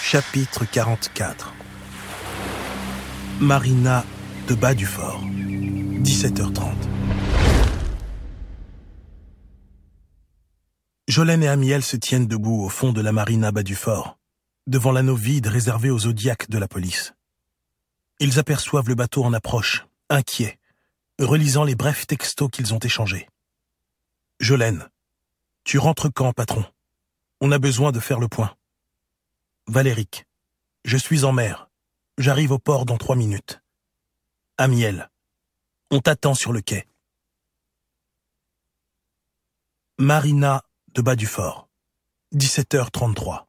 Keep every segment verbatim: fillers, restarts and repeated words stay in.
Chapitre quarante-quatre. Marina de Bas du Fort, dix-sept heures trente. Jolene et Amiel se tiennent debout au fond de la marina Bas du Fort, devant l'anneau vide réservé aux zodiaques de la police. Ils aperçoivent le bateau en approche, inquiets, relisant les brefs textos qu'ils ont échangés. Jolene, tu rentres quand, patron? On a besoin de faire le point. Valéric, je suis en mer. J'arrive au port dans trois minutes. Amiel, on t'attend sur le quai. Marina de Bas du Fort, dix-sept heures trente-trois.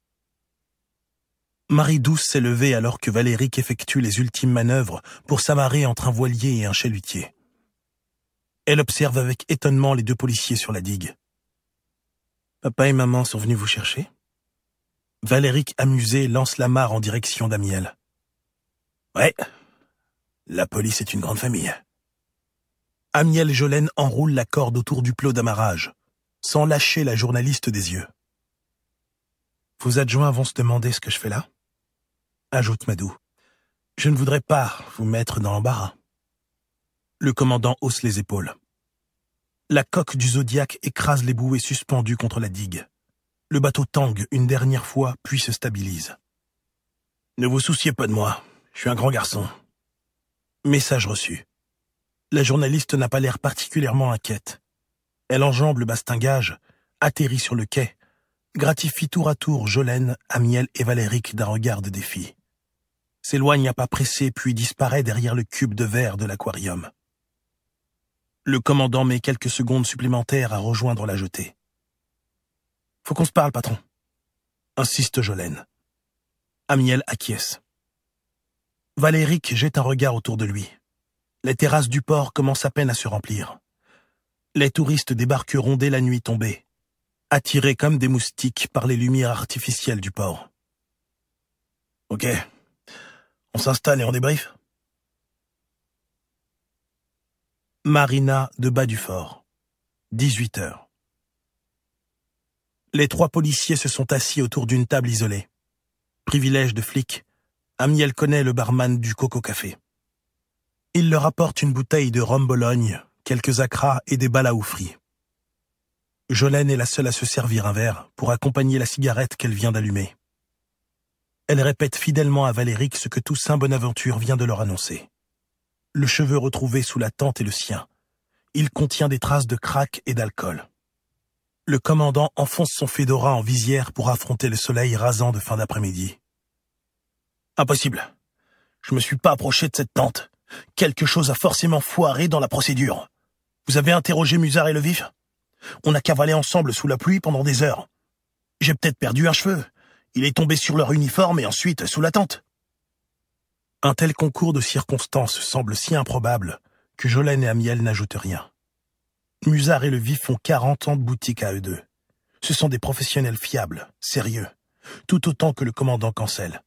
Marie-Douce s'est levée alors que Valéric effectue les ultimes manœuvres pour s'amarrer entre un voilier et un chalutier. Elle observe avec étonnement les deux policiers sur la digue. Papa et maman sont venus vous chercher? Valéric, amusé, lance l'amarre en direction d'Amiel. Ouais, la police est une grande famille. Amiel Jolene enroule la corde autour du plot d'amarrage, sans lâcher la journaliste des yeux. Vos adjoints vont se demander ce que je fais là? Ajoute Madou. Je ne voudrais pas vous mettre dans l'embarras. Le commandant hausse les épaules. La coque du Zodiac écrase les bouées suspendues contre la digue. Le bateau tangue une dernière fois, puis se stabilise. Ne vous souciez pas de moi, je suis un grand garçon. Message reçu. La journaliste n'a pas l'air particulièrement inquiète. Elle enjambe le bastingage, atterrit sur le quai, gratifie tour à tour Jolene, Amiel et Valéric d'un regard de défi. S'éloigne à pas pressés, puis disparaît derrière le cube de verre de l'aquarium. Le commandant met quelques secondes supplémentaires à rejoindre la jetée. Faut qu'on se parle, patron, insiste Jolene. Amiel acquiesce. Valéric jette un regard autour de lui. Les terrasses du port commencent à peine à se remplir. Les touristes débarqueront dès la nuit tombée, attirés comme des moustiques par les lumières artificielles du port. Ok, on s'installe et on débriefe. Marina de Bas du Fort, dix-huit heures. Les trois policiers se sont assis autour d'une table isolée. Privilège de flic, Amiel connaît le barman du Coco Café. Il leur apporte une bouteille de rhum Bologne, quelques acras et des balaou frits. Jolene est la seule à se servir un verre pour accompagner la cigarette qu'elle vient d'allumer. Elle répète fidèlement à Valéric ce que Toussaint Bonaventure vient de leur annoncer. Le cheveu retrouvé sous la tente est le sien. Il contient des traces de crack et d'alcool. Le commandant enfonce son fedora en visière pour affronter le soleil rasant de fin d'après-midi. Impossible. Je me suis pas approché de cette tente. Quelque chose a forcément foiré dans la procédure. Vous avez interrogé Musard et Levif? On a cavalé ensemble sous la pluie pendant des heures. J'ai peut-être perdu un cheveu. Il est tombé sur leur uniforme et ensuite sous la tente. Un tel concours de circonstances semble si improbable que Jolene et Amiel n'ajoutent rien. Musard et Levif font quarante ans de boutique à eux deux. Ce sont des professionnels fiables, sérieux, tout autant que le commandant Cancel.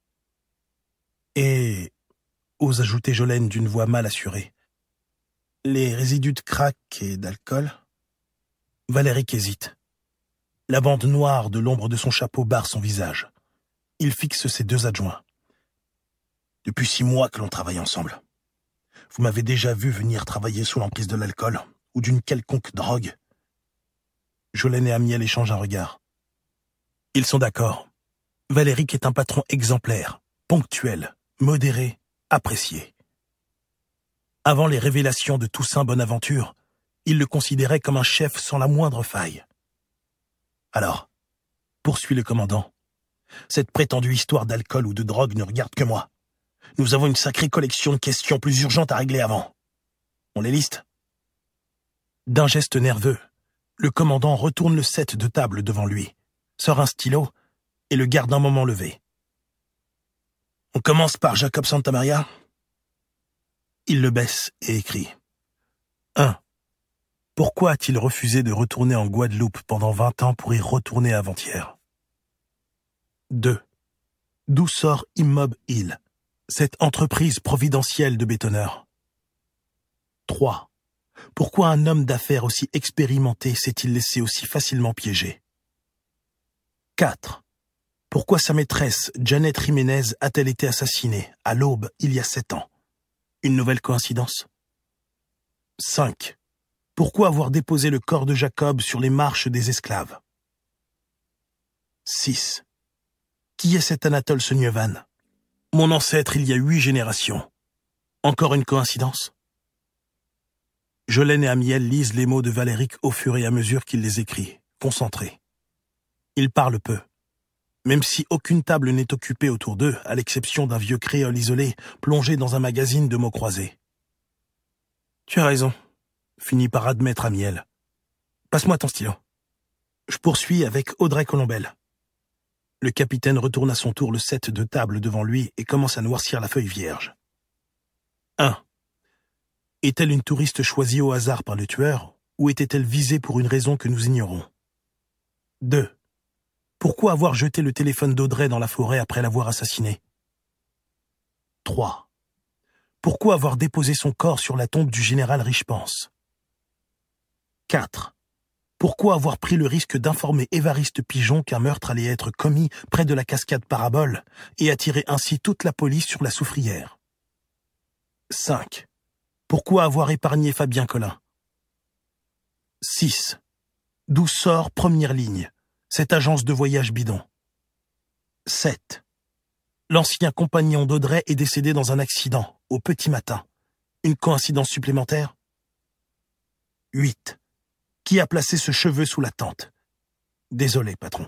Et, ose ajouter Jolene d'une voix mal assurée, les résidus de crack et d'alcool? Valéric hésite. La bande noire de l'ombre de son chapeau barre son visage. Il fixe ses deux adjoints. Depuis six mois que l'on travaille ensemble. Vous m'avez déjà vu venir travailler sous l'emprise de l'alcool ou d'une quelconque drogue. Jolene et Amiel échangent un regard. Ils sont d'accord. Valéric est un patron exemplaire, ponctuel, modéré, apprécié. Avant les révélations de Toussaint Bonaventure, il le considérait comme un chef sans la moindre faille. Alors, poursuit le commandant, cette prétendue histoire d'alcool ou de drogue ne regarde que moi. Nous avons une sacrée collection de questions plus urgentes à régler avant. On les liste? D'un geste nerveux, le commandant retourne le set de table devant lui, sort un stylo et le garde un moment levé. On commence par Jacob Santamaria. Il le baisse et écrit. un. Pourquoi a-t-il refusé de retourner en Guadeloupe pendant vingt ans pour y retourner avant-hier? deux. D'où sort Immob Hill, cette entreprise providentielle de bétonneurs? trois. Pourquoi un homme d'affaires aussi expérimenté s'est-il laissé aussi facilement piéger? quatre. Pourquoi sa maîtresse, Janet Jiménez, a-t-elle été assassinée, à l'aube, il y a sept ans? Une nouvelle coïncidence? cinq. Pourquoi avoir déposé le corps de Jacob sur les marches des esclaves? six. Qui est cet Anatole Senyevan? Mon ancêtre il y a huit générations. Encore une coïncidence? Jolène et Amiel lisent les mots de Valéric au fur et à mesure qu'il les écrit, concentrés. Ils parlent peu. Même si aucune table n'est occupée autour d'eux, à l'exception d'un vieux créole isolé, plongé dans un magazine de mots croisés. Tu as raison, finit par admettre Amiel. Passe-moi ton stylo. Je poursuis avec Audrey Colombel. Le capitaine retourne à son tour le set de table devant lui et commence à noircir la feuille vierge. un. Est-elle une touriste choisie au hasard par le tueur, ou était-elle visée pour une raison que nous ignorons? deux. Pourquoi avoir jeté le téléphone d'Audrey dans la forêt après l'avoir assassinée? trois. Pourquoi avoir déposé son corps sur la tombe du général Richepense? quatre. Pourquoi avoir pris le risque d'informer Évariste Pigeon qu'un meurtre allait être commis près de la cascade Parabole et attirer ainsi toute la police sur la soufrière? cinq. Pourquoi avoir épargné Fabien Collin? six. D'où sort Première Ligne, cette agence de voyage bidon? sept. L'ancien compagnon d'Audrey est décédé dans un accident, au petit matin. Une coïncidence supplémentaire? huit. Qui a placé ce cheveu sous la tente? Désolé, patron.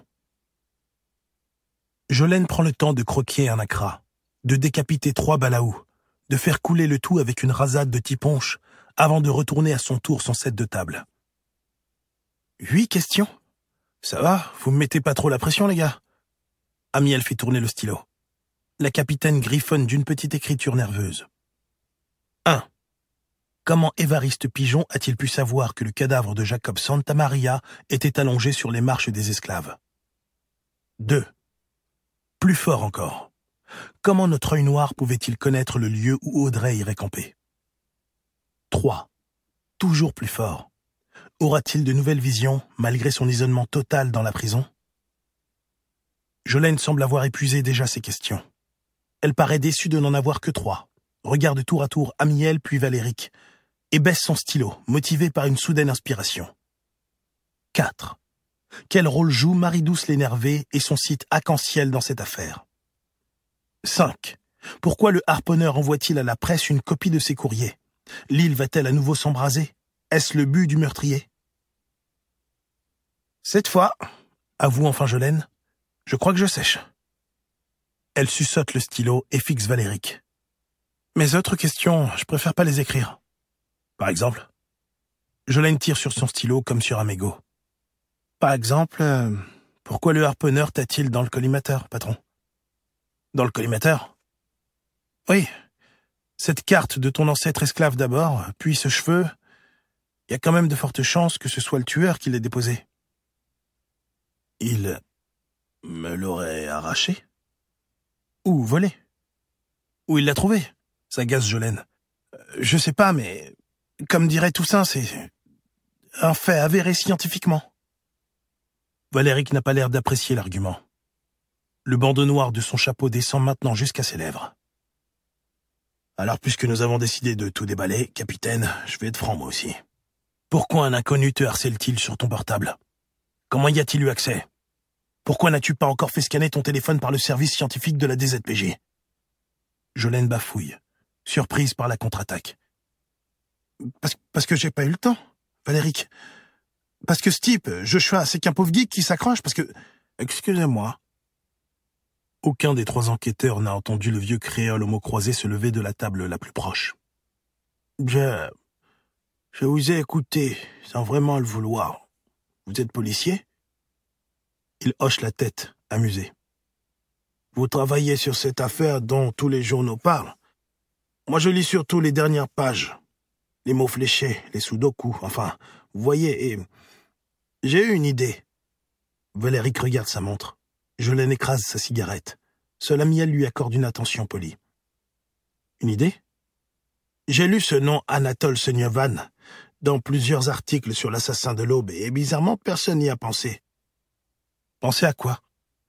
Jolène prend le temps de croquer un acra, de décapiter trois balaous, de faire couler le tout avec une rasade de tiponche, avant de retourner à son tour son set de table. Huit questions? Ça va, vous me mettez pas trop la pression, les gars? Amiel fait tourner le stylo. La capitaine griffonne d'une petite écriture nerveuse. un. Comment Évariste Pigeon a-t-il pu savoir que le cadavre de Jacob Santamaria était allongé sur les marches des esclaves? deux. Plus fort encore. Comment notre œil noir pouvait-il connaître le lieu où Audrey irait camper? trois. Toujours plus fort. Aura-t-il de nouvelles visions, malgré son isolement total dans la prison? Jolène semble avoir épuisé déjà ses questions. Elle paraît déçue de n'en avoir que trois. Regarde tour à tour Amiel puis Valéric, et baisse son stylo, motivée par une soudaine inspiration. quatre. Quel rôle joue Marie-Douce l'énervée et son site arc-en-ciel dans cette affaire? cinq. Pourquoi le harponneur envoie-t-il à la presse une copie de ses courriers? L'île va-t-elle à nouveau s'embraser? Est-ce le but du meurtrier? Cette fois, avoue enfin Jolène, je crois que je sèche. Elle suçote le stylo et fixe Valéric. Mes autres questions, je préfère pas les écrire. Par exemple? Jolène tire sur son stylo comme sur un mégot. Par exemple, euh, pourquoi le harponneur t'a-t-il dans le collimateur, patron? Dans le collimateur? Oui. Cette carte de ton ancêtre esclave d'abord, puis ce cheveu, il y a quand même de fortes chances que ce soit le tueur qui l'ait déposé. Il me l'aurait arraché? Ou volé? Ou il l'a trouvé? S'agace Jolène. Je sais pas, mais comme dirait Toussaint, c'est un fait avéré scientifiquement. Valéric n'a pas l'air d'apprécier l'argument. Le bandeau noir de son chapeau descend maintenant jusqu'à ses lèvres. Alors, puisque nous avons décidé de tout déballer, capitaine, je vais être franc moi aussi. Pourquoi un inconnu te harcèle-t-il sur ton portable? Comment y a-t-il eu accès? Pourquoi n'as-tu pas encore fait scanner ton téléphone par le service scientifique de la D Z P J? Jolène bafouille, surprise par la contre-attaque. Parce, parce que j'ai pas eu le temps, Valéric. Parce que ce type, Joshua, c'est qu'un pauvre geek qui s'accroche, parce que... Excusez-moi. Aucun des trois enquêteurs n'a entendu le vieux créole aux mots croisés se lever de la table la plus proche. Je... Je vous ai écouté, sans vraiment le vouloir. Vous êtes policier? Il hoche la tête, amusé. Vous travaillez sur cette affaire dont tous les journaux parlent. Moi, je lis surtout les dernières pages. Les mots fléchés, les sudoku, enfin, vous voyez, et... J'ai eu une idée. Valéric regarde sa montre. Jolène écrase sa cigarette. Seul Amiel lui accorde une attention polie. Une idée? J'ai lu ce nom Anatole Senyevan dans plusieurs articles sur l'assassin de l'Aube et bizarrement personne n'y a pensé. Pensez à quoi?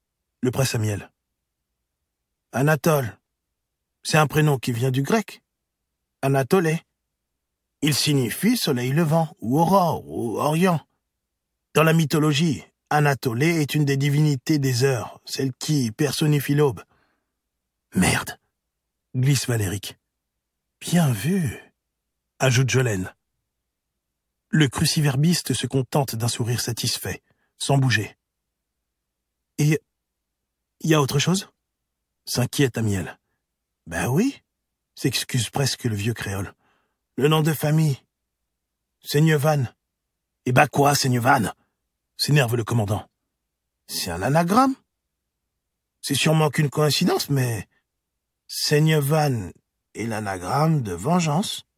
Le presse Amiel. Anatole. C'est un prénom qui vient du grec. Anatolé. Il signifie soleil levant, ou aurore, ou orient. Dans la mythologie, Anatolé est une des divinités des heures, celle qui personnifie l'aube. Merde, glisse Valéric. Bien vu, ajoute Jolène. Le cruciverbiste se contente d'un sourire satisfait, sans bouger. Et il y a autre chose? S'inquiète Amiel. Ben oui, s'excuse presque le vieux créole. Le nom de famille. Seignevan. Eh ben quoi, Seignevan? S'énerve le commandant. C'est un anagramme. C'est sûrement qu'une coïncidence, mais Seignevan est l'anagramme de vengeance.